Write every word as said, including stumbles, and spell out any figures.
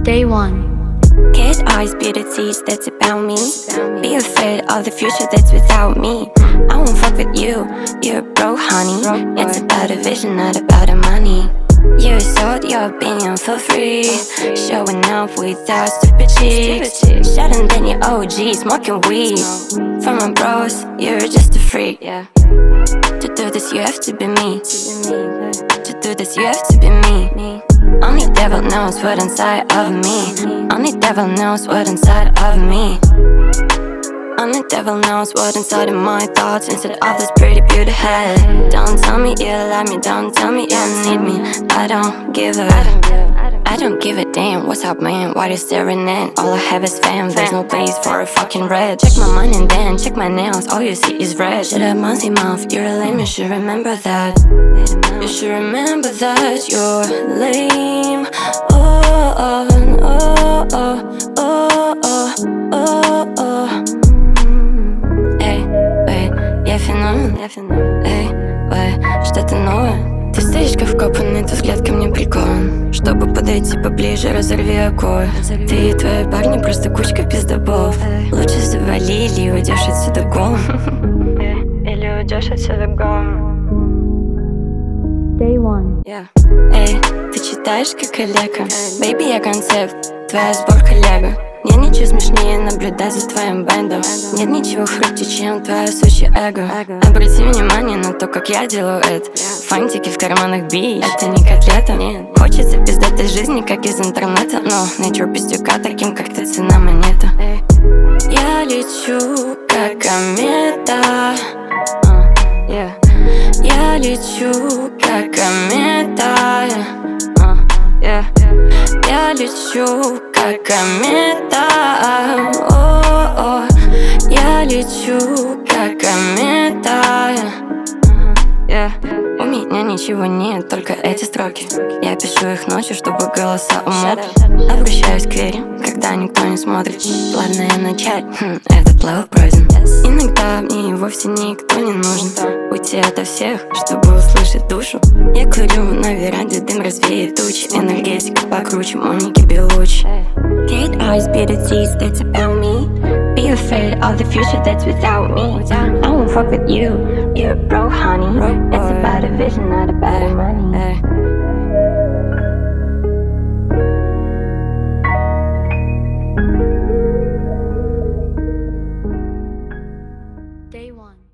Day one. Cat eyes, bearded teeth, that's about me. Be afraid of the future that's without me. I won't fuck with you, you're broke, honey. It's about a vision, not about the money. You sold your opinion for free, showing up without stupid chicks. Shutting down your O G, smoking weed. For my bros, you're just a freak. To do this, you have to be me. To do this, you have to be me. Only devil knows what inside of me. Only devil knows what inside of me. Only devil knows what inside of my thoughts, inside of this pretty beauty head. Don't tell me you love me, don't tell me you need me. I don't give a I don't give a damn, what's up man, what is staring at? All I have is fam, there's no place for a fucking red. Check my money and then check my nails, all you see is red. Shut up mousy mouth, you're a lame, you should remember that. You should remember that you're lame. Oh, oh, oh, oh, oh, oh, oh, oh. Эй, эй, я феномен, эй, эй, что-то новое. Ты стоишь как вкопанный, твой взгляд ко мне прикован. Чтобы подойти поближе, разорви окой. Ты и твои парни просто кучка пиздоболов. Лучше завали или уйдешь отсюда голым. Или уйдешь отсюда голым. Day one. Yeah. Эй, ты читаешь как Олега. Бэйби, я концепт, твоя сборка лего. Нет ничего смешнее наблюдать за твоим бэндом. Нет ничего круче, чем твое сучье эго. Обрати внимание на то, как я делаю это. Фантики в карманах бич, это не котлета. Нет. Хочется пиздатой жизни, как из интернета. Но nature пиздюка, таким как ты, цена монета. Я лечу, как комета. uh, yeah. Я лечу, как комета. uh, yeah. Я лечу, как комета. О-о-о. Я лечу, как комета. Yeah. У меня ничего нет, только эти строки. Я пишу их ночью, чтобы голоса умолкли. Обращаюсь к вере, когда никто не смотрит. Ладно, я начать, хм, этот левел пройден. Иногда мне вовсе никто не нужен. Уйти ото всех, чтобы услышать душу. Я курю на веранде, дым развеет тучи. Энергетика покруче Моники Белуччи. Cat eyes, bearded teeth, that's about me. Be afraid of the future that's without me. I won't fuck with you, you're broke, honey. It's about a vision, not about the money. Day one.